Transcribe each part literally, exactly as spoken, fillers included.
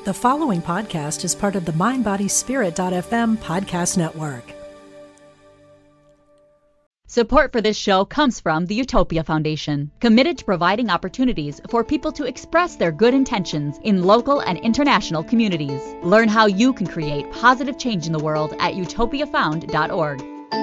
The following podcast is part of the mind body spirit dot f m podcast network. Support for this show comes from the Utopia Foundation, committed to providing opportunities for people to express their good intentions in local and international communities. Learn how you can create positive change in the world at utopia found dot org.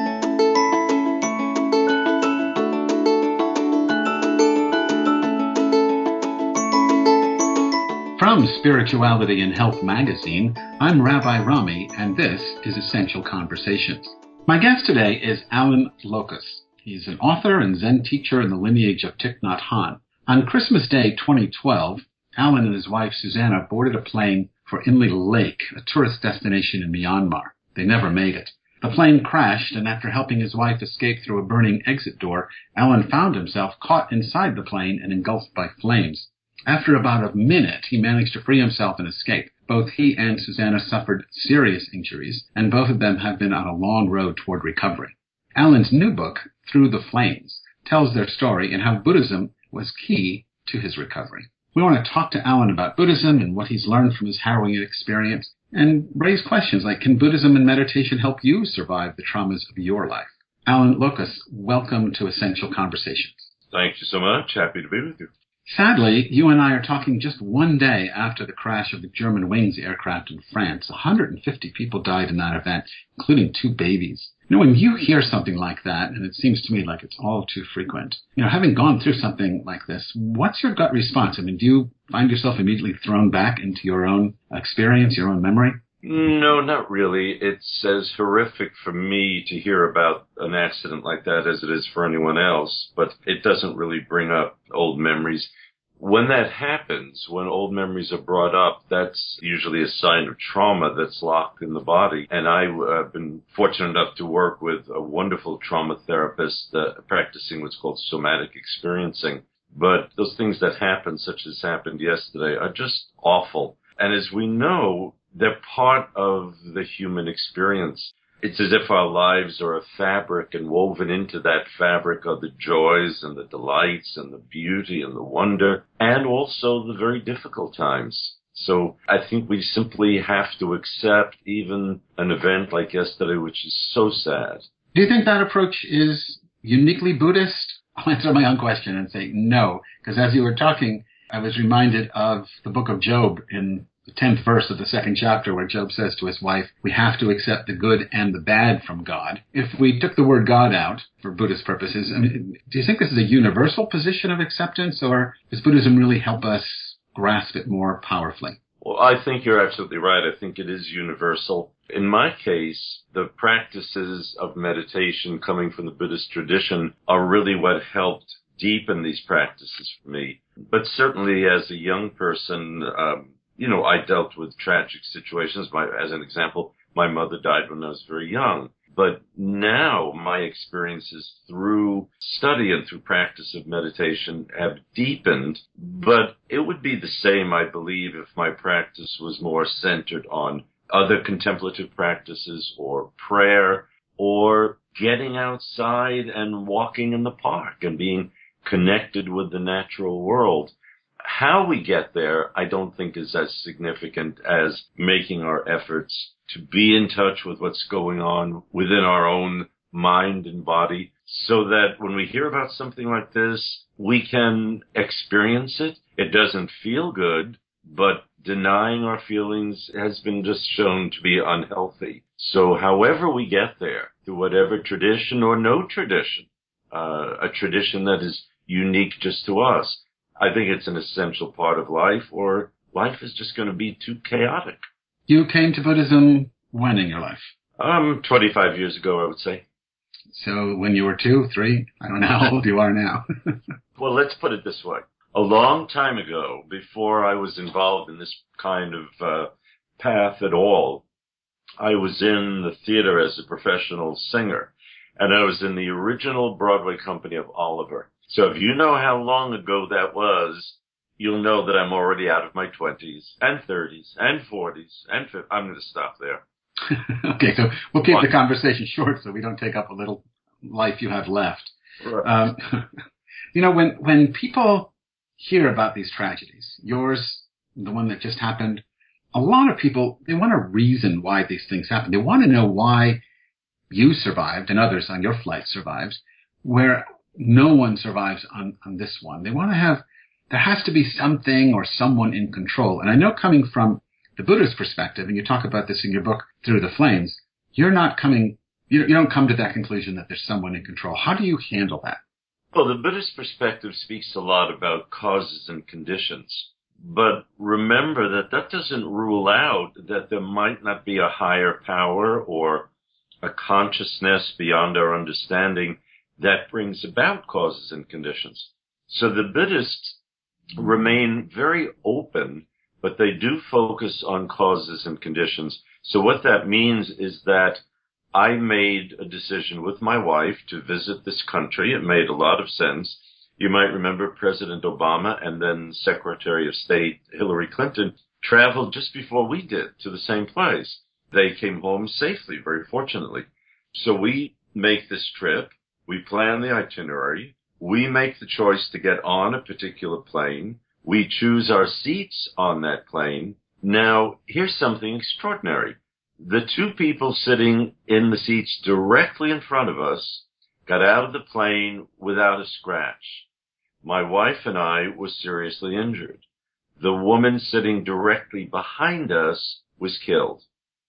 From Spirituality and Health magazine, I'm Rabbi Rami, and this is Essential Conversations. My guest today is Alan Lokus. He's an author and Zen teacher in the lineage of Thich Nhat Hanh. On Christmas Day twenty twelve, Alan and his wife Susanna boarded a plane for Inle Lake, a tourist destination in Myanmar. They never made it. The plane crashed, and after helping his wife escape through a burning exit door, Alan found himself caught inside the plane and engulfed by flames. After about a minute, he managed to free himself and escape. Both he and Susanna suffered serious injuries, and both of them have been on a long road toward recovery. Alan's new book, Through the Flames, tells their story and how Buddhism was key to his recovery. We want to talk to Alan about Buddhism and what he's learned from his harrowing experience, and raise questions like, can Buddhism and meditation help you survive the traumas of your life? Alan Lokus, welcome to Essential Conversations. Thank you so much. Happy to be with you. Sadly, you and I are talking just one day after the crash of the German Wings aircraft in France. one hundred fifty people died in that event, including two babies. You know, when you hear something like that, and it seems to me like it's all too frequent, you know, having gone through something like this, what's your gut response? I mean, do you find yourself immediately thrown back into your own experience, your own memory? No, not really. It's as horrific for me to hear about an accident like that as it is for anyone else, but it doesn't really bring up old memories. When that happens, when old memories are brought up, that's usually a sign of trauma that's locked in the body. And I've uh, been fortunate enough to work with a wonderful trauma therapist uh, practicing what's called somatic experiencing. But those things that happen, such as happened yesterday, are just awful. And as we know, they're part of the human experience. It's as if our lives are a fabric, and woven into that fabric are the joys and the delights and the beauty and the wonder, and also the very difficult times. So I think we simply have to accept even an event like yesterday, which is so sad. Do you think that approach is uniquely Buddhist? I'll answer my own question and say no, because as you were talking, I was reminded of the book of Job in the tenth verse of the second chapter, where Job says to his wife, we have to accept the good and the bad from God. If we took the word God out for Buddhist purposes, I mean, do you think this is a universal position of acceptance, or does Buddhism really help us grasp it more powerfully? Well, I think you're absolutely right. I think it is universal. In my case, the practices of meditation coming from the Buddhist tradition are really what helped deepen these practices for me. But certainly as a young person, um, you know, I dealt with tragic situations. My, as an example, my mother died when I was very young. But now my experiences through study and through practice of meditation have deepened. But it would be the same, I believe, if my practice was more centered on other contemplative practices or prayer or getting outside and walking in the park and being connected with the natural world. How we get there, I don't think is as significant as making our efforts to be in touch with what's going on within our own mind and body, so that when we hear about something like this, we can experience it. It doesn't feel good, but denying our feelings has been just shown to be unhealthy. So however we get there, through whatever tradition or no tradition, uh, a tradition that is unique just to us, I think it's an essential part of life, or life is just going to be too chaotic. You came to Buddhism when in your life? Um, twenty-five years ago, I would say. So when you were two, three? I don't know how old you are now. Well, let's put it this way. A long time ago, before I was involved in this kind of uh, path at all, I was in the theater as a professional singer, and I was in the original Broadway company of Oliver. So if you know how long ago that was, you'll know that I'm already out of my twenties and thirties and forties and fifties. I'm going to stop there. Okay, so we'll keep the conversation short so we don't take up a little life you have left. Right. Um, you know, when, when people hear about these tragedies, yours, the one that just happened, a lot of people, they want to reason why these things happen. They want to know why you survived and others on your flight survived, where no one survives on, on this one. They want to have, there has to be something or someone in control. And I know coming from the Buddhist perspective, and you talk about this in your book, Through the Flames, you're not coming, you, you don't come to that conclusion that there's someone in control. How do you handle that? Well, the Buddhist perspective speaks a lot about causes and conditions. But remember that that doesn't rule out that there might not be a higher power or a consciousness beyond our understanding that brings about causes and conditions. So the Buddhists remain very open, but they do focus on causes and conditions. So what that means is that I made a decision with my wife to visit this country. It made a lot of sense. You might remember President Obama and then Secretary of State Hillary Clinton traveled just before we did to the same place. They came home safely, very fortunately. So we make this trip. We plan the itinerary. We make the choice to get on a particular plane. We choose our seats on that plane. Now, here's something extraordinary. The two people sitting in the seats directly in front of us got out of the plane without a scratch. My wife and I were seriously injured. The woman sitting directly behind us was killed.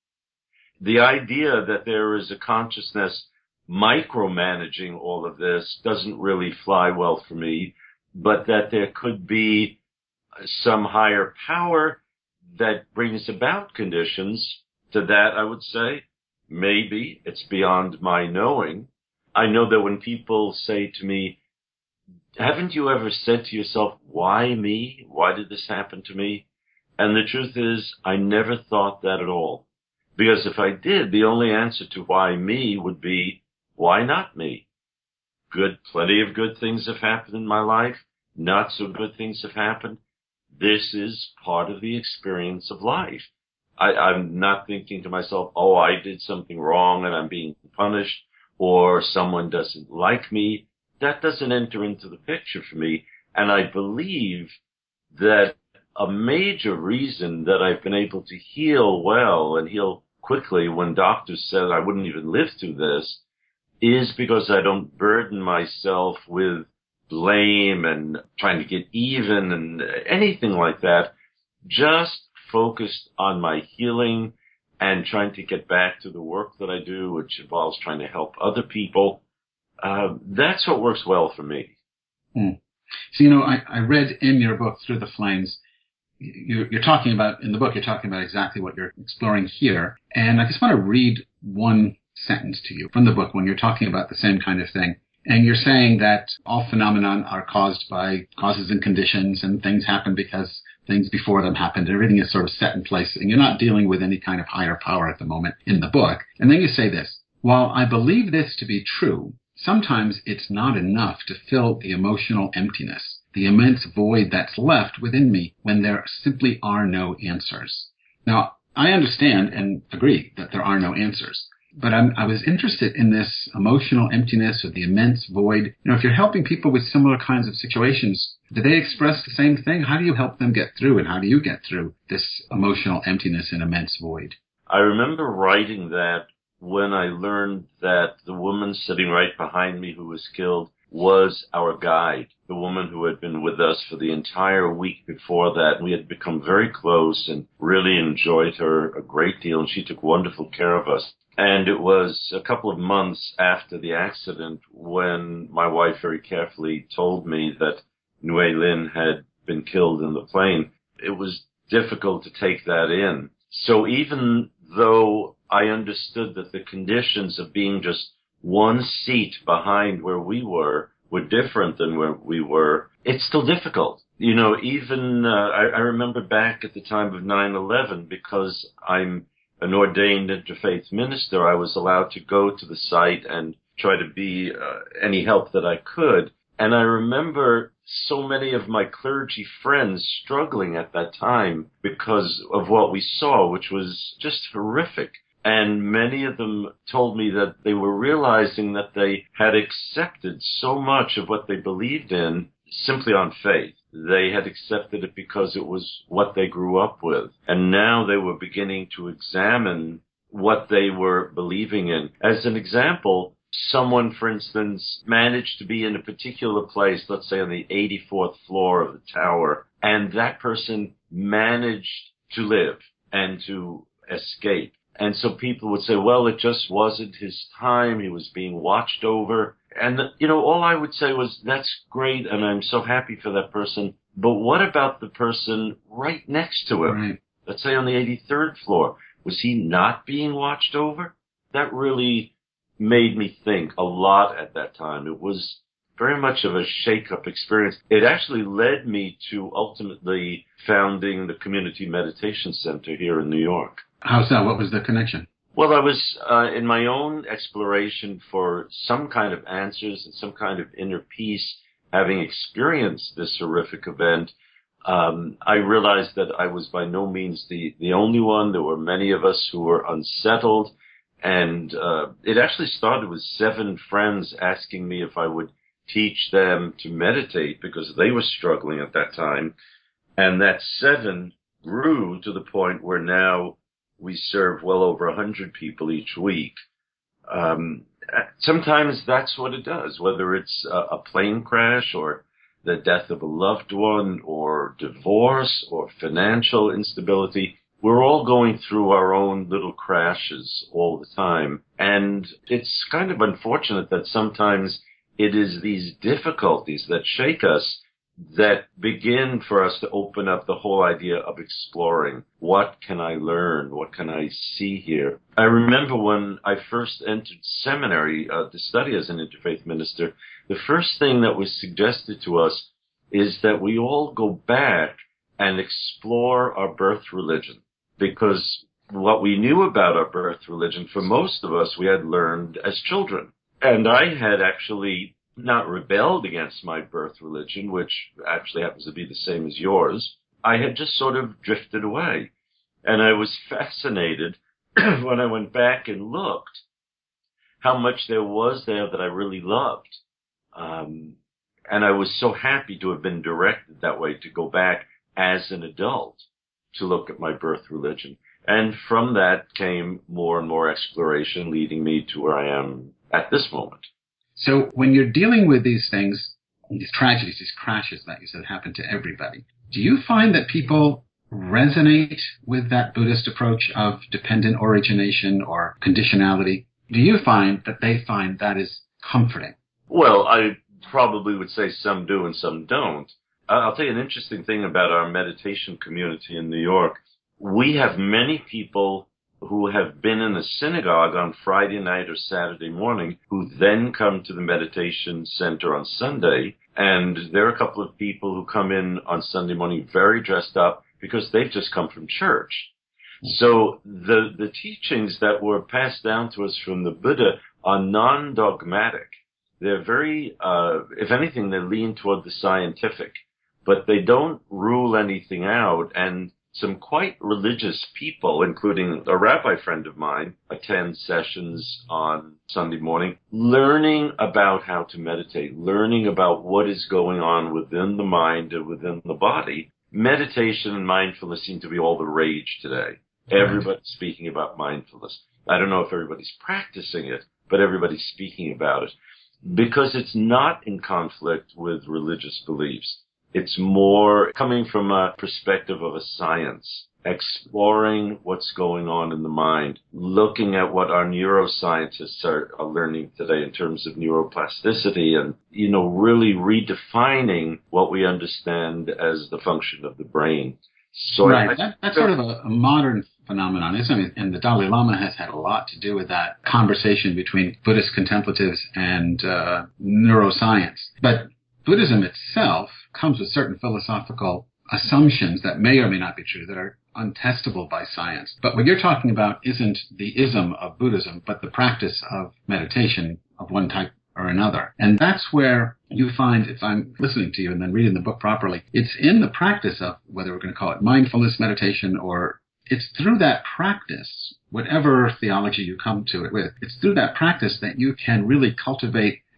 The idea that there is a consciousness micromanaging all of this doesn't really fly well for me, but that there could be some higher power that brings about conditions, to that I would say, maybe it's beyond my knowing. I know that when people say to me, haven't you ever said to yourself, why me? Why did this happen to me? And the truth is, I never thought that at all. Because if I did, the only answer to why me would be, why not me? Good, plenty of good things have happened in my life. Not so good things have happened. This is part of the experience of life. I, I'm not thinking to myself, oh, I did something wrong and I'm being punished, or someone doesn't like me. That doesn't enter into the picture for me. And I believe that a major reason that I've been able to heal well and heal quickly when doctors said I wouldn't even live through this is because I don't burden myself with blame and trying to get even and anything like that. Just focused on my healing and trying to get back to the work that I do, which involves trying to help other people. Uh, that's what works well for me. Mm. So, you know, I, I read in your book, Through the Flames, you're, you're talking about, in the book, you're talking about exactly what you're exploring here. And I just want to read one sentence to you from the book when you're talking about the same kind of thing. And you're saying that all phenomena are caused by causes and conditions, and things happen because things before them happened. Everything is sort of set in place, and you're not dealing with any kind of higher power at the moment in the book. And then you say this, while I believe this to be true, sometimes it's not enough to fill the emotional emptiness, the immense void that's left within me when there simply are no answers. Now, I understand and agree that there are no answers, but I'm, I was interested in this emotional emptiness or the immense void. You know, if you're helping people with similar kinds of situations, do they express the same thing? How do you help them get through, and how do you get through this emotional emptiness and immense void? I remember writing that when I learned that the woman sitting right behind me who was killed was our guide, the woman who had been with us for the entire week before that. We had become very close and really enjoyed her a great deal, and she took wonderful care of us. And it was a couple of months after the accident when my wife very carefully told me that Nguyen Lin had been killed in the plane. It was difficult to take that in. So even though I understood that the conditions of being just one seat behind where we were were different than where we were, it's still difficult. You know, even uh, I, I remember back at the time of nine eleven, because I'm an ordained interfaith minister, I was allowed to go to the site and try to be uh, any help that I could. And I remember so many of my clergy friends struggling at that time because of what we saw, which was just horrific. And many of them told me that they were realizing that they had accepted so much of what they believed in simply on faith. They had accepted it because it was what they grew up with. And now they were beginning to examine what they were believing in. As an example, someone, for instance, managed to be in a particular place, let's say on the eighty-fourth floor of the tower, and that person managed to live and to escape. And so people would say, well, it just wasn't his time. He was being watched over. And, you know, all I would say was, that's great, and I'm so happy for that person. But what about the person right next to him? Right. Let's say on the eighty-third floor. Was he not being watched over? That really made me think a lot at that time. It was very much of a shake-up experience. It actually led me to ultimately founding the Community Meditation Center here in New York. How's that? What was the connection? Well, I was uh, in my own exploration for some kind of answers and some kind of inner peace, having experienced this horrific event. Um, I realized that I was by no means the, the only one. There were many of us who were unsettled. And uh, it actually started with seven friends asking me if I would teach them to meditate because they were struggling at that time. And that seven grew to the point where now we serve well over one hundred people each week. Um, sometimes that's what it does, whether it's a, a plane crash or the death of a loved one or divorce or financial instability. We're all going through our own little crashes all the time. And it's kind of unfortunate that sometimes it is these difficulties that shake us that begin for us to open up the whole idea of exploring. What can I learn? What can I see here? I remember when I first entered seminary uh, to study as an interfaith minister, the first thing that was suggested to us is that we all go back and explore our birth religion. Because what we knew about our birth religion, for most of us, we had learned as children. And I had actually not rebelled against my birth religion, which actually happens to be the same as yours. I had just sort of drifted away. And I was fascinated when I went back and looked how much there was there that I really loved. Um, and I was so happy to have been directed that way, to go back as an adult to look at my birth religion. And from that came more and more exploration, leading me to where I am at this moment. So when you're dealing with these things, these tragedies, these crashes that you said happen to everybody, do you find that people resonate with that Buddhist approach of dependent origination or conditionality? Do you find that they find that is comforting? Well, I probably would say some do and some don't. I'll tell you an interesting thing about our meditation community in New York. We have many people who have been in the synagogue on Friday night or Saturday morning who then come to the meditation center on Sunday. And there are a couple of people who come in on Sunday morning very dressed up because they've just come from church. So the, the teachings that were passed down to us from the Buddha are non-dogmatic. They're very, uh, if anything, they lean toward the scientific. But they don't rule anything out, and some quite religious people, including a rabbi friend of mine, attend sessions on Sunday morning, learning about how to meditate, learning about what is going on within the mind and within the body. Meditation and mindfulness seem to be all the rage today. Everybody's speaking about mindfulness. I don't know if everybody's practicing it, but everybody's speaking about it because it's not in conflict with religious beliefs. It's more coming from a perspective of a science, exploring what's going on in the mind, looking at what our neuroscientists are, are learning today in terms of neuroplasticity and, you know, really redefining what we understand as the function of the brain. So right. I, that, that's sort of a, a modern phenomenon, isn't it? And the Dalai Lama has had a lot to do with that conversation between Buddhist contemplatives and uh, neuroscience. But Buddhism itself comes with certain philosophical assumptions that may or may not be true, that are untestable by science. But what you're talking about isn't the ism of Buddhism, but the practice of meditation of one type or another. And that's where you find, if I'm listening to you and then reading the book properly, it's in the practice of, whether we're going to call it mindfulness meditation, or it's through that practice, whatever theology you come to it with, it's through that practice that you can really cultivate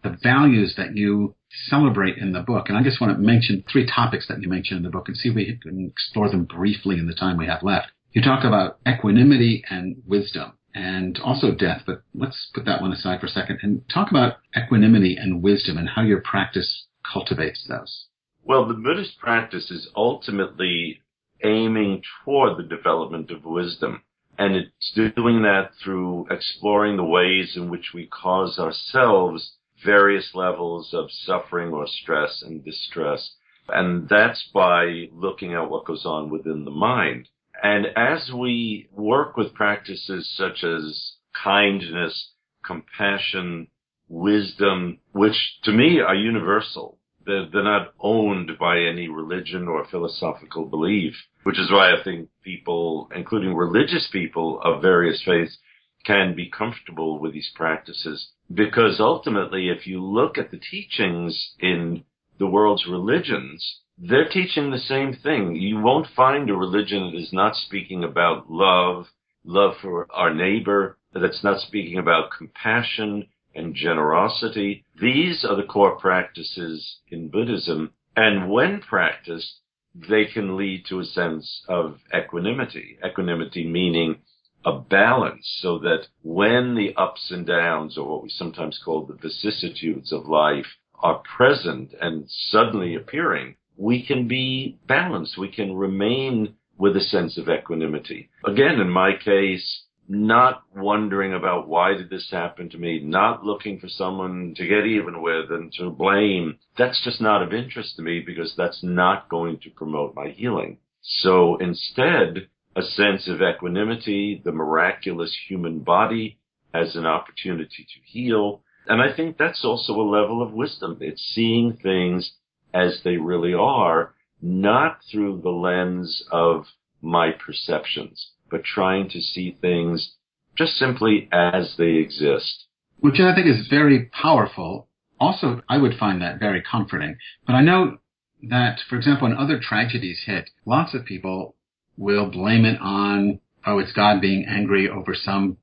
the values that you celebrate in the book. And I just want to mention three topics that you mention in the book and see if we can explore them briefly in the time we have left. You talk about equanimity and wisdom and also death, but let's put that one aside for a second and talk about equanimity and wisdom and how your practice cultivates those. Well, the Buddhist practice is ultimately aiming toward the development of wisdom. And it's doing that through exploring the ways in which we cause ourselves various levels of suffering or stress and distress. And that's by looking at what goes on within the mind. And as we work with practices such as kindness, compassion, wisdom, which to me are universal, they're, they're not owned by any religion or philosophical belief, which is why I think people, including religious people of various faiths, can be comfortable with these practices. Because ultimately, if you look at the teachings in the world's religions, they're teaching the same thing. You won't find a religion that is not speaking about love, love for our neighbor, that's not speaking about compassion and generosity. These are the core practices in Buddhism. And when practiced, they can lead to a sense of equanimity. Equanimity meaning a balance, so that when the ups and downs, or what we sometimes call the vicissitudes of life, are present and suddenly appearing, we can be balanced. We can remain with a sense of equanimity. Again, in my case, not wondering about why did this happen to me, not looking for someone to get even with and to blame. That's just not of interest to me, because that's not going to promote my healing. So instead, a sense of equanimity, the miraculous human body has an opportunity to heal. And I think that's also a level of wisdom. It's seeing things as they really are, not through the lens of my perceptions, but trying to see things just simply as they exist. Which I think is very powerful. Also, I would find that very comforting. But I know that, for example, when other tragedies hit, lots of people will blame it on, oh, it's God being angry over some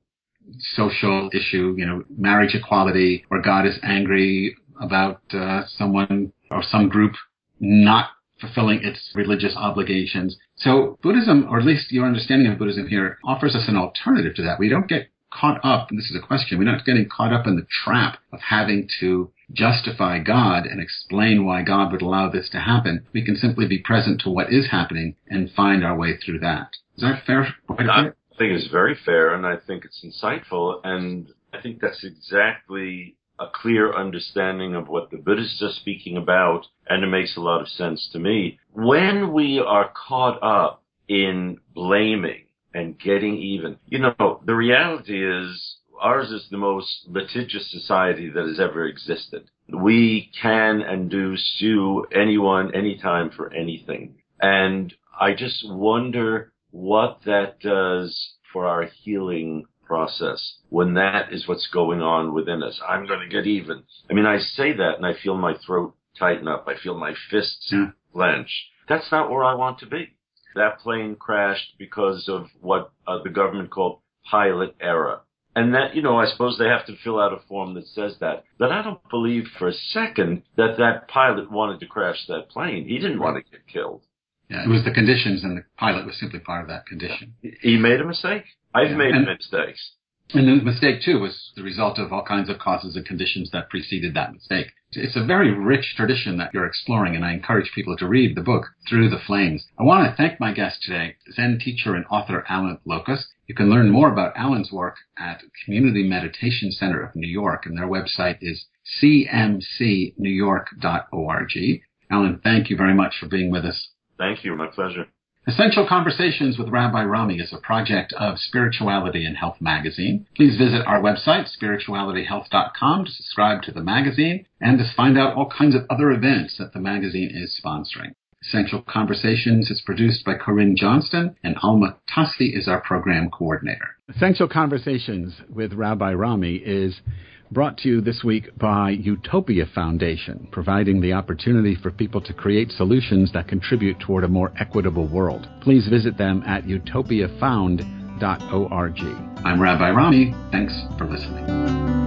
social issue, you know, marriage equality, or God is angry about uh, someone or some group not fulfilling its religious obligations. So Buddhism, or at least your understanding of Buddhism here, offers us an alternative to that. We don't get caught up, and this is a question, we're not getting caught up in the trap of having to justify God and explain why God would allow this to happen. We can simply be present to what is happening and find our way through that. Is that fair? I think it's very fair, and I think it's insightful, and I think that's exactly a clear understanding of what the Buddhists are speaking about, and it makes a lot of sense to me. When we are caught up in blaming and getting even, you know, the reality is ours is the most litigious society that has ever existed. We can and do sue anyone, anytime for anything. And I just wonder what that does for our healing process when that is what's going on within us. I'm going to get even. I mean, I say that and I feel my throat tighten up. I feel my fists yeah. clench. That's not where I want to be. That plane crashed because of what uh, the government called pilot error. And that, you know, I suppose they have to fill out a form that says that. But I don't believe for a second that that pilot wanted to crash that plane. He didn't want to get killed. Yeah, it was the conditions, and the pilot was simply part of that condition. He made a mistake. I've yeah. made and, mistakes. And the mistake, too, was the result of all kinds of causes and conditions that preceded that mistake. It's a very rich tradition that you're exploring, and I encourage people to read the book, Through the Flames. I want to thank my guest today, Zen teacher and author Alan Locust. You can learn more about Alan's work at Community Meditation Center of New York, and their website is c m c new york dot org. Alan, thank you very much for being with us. Thank you. My pleasure. Essential Conversations with Rabbi Rami is a project of Spirituality and Health magazine. Please visit our website, spirituality health dot com, to subscribe to the magazine and to find out all kinds of other events that the magazine is sponsoring. Essential Conversations is produced by Corinne Johnston, and Alma Tassi is our program coordinator. Essential Conversations with Rabbi Rami is brought to you this week by Utopia Foundation, providing the opportunity for people to create solutions that contribute toward a more equitable world. Please visit them at utopia found dot org. I'm Rabbi Rami. Thanks for listening.